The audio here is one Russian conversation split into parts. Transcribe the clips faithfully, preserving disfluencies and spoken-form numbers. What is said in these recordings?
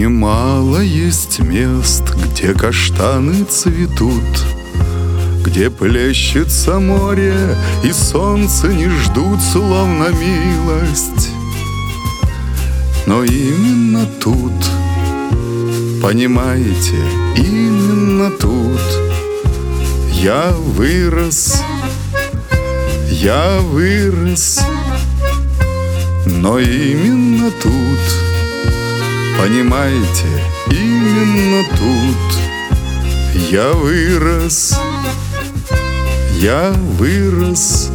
немало есть мест, где каштаны цветут, где плещется море, и солнце не ждут, словно милость. Но именно тут, понимаете, именно тут я вырос, я вырос. Но именно тут, понимаете, именно тут я вырос, я вырос.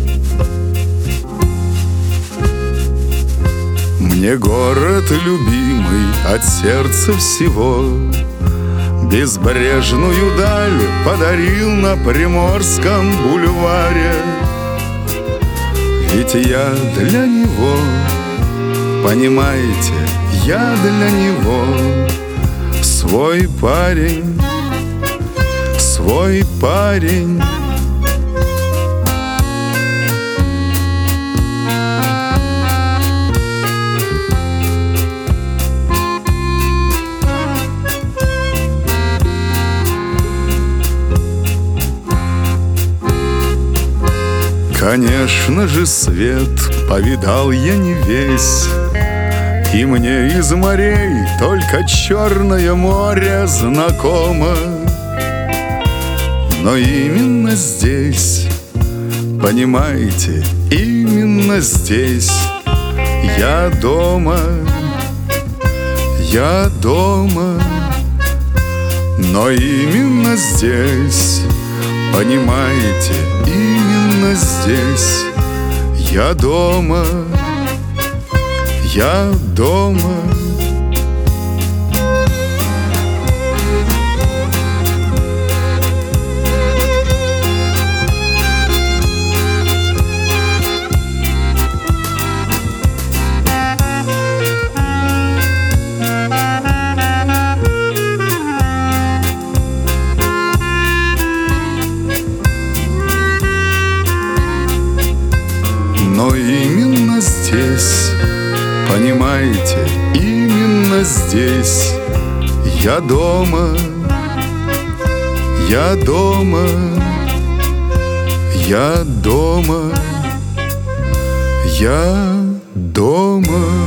Мне город любимый от сердца всего безбрежную даль подарил на Приморском бульваре. Ведь я для него, понимаете, я для него свой парень, свой парень. Конечно же, свет повидал я не весь, и мне из морей только Черное море знакомо. Но именно здесь, понимаете, именно здесь я дома, я дома. Но именно здесь, понимаете, именно здесь я дома, я дома. Но именно здесь, понимаете, именно здесь я дома, я дома, я дома, я дома.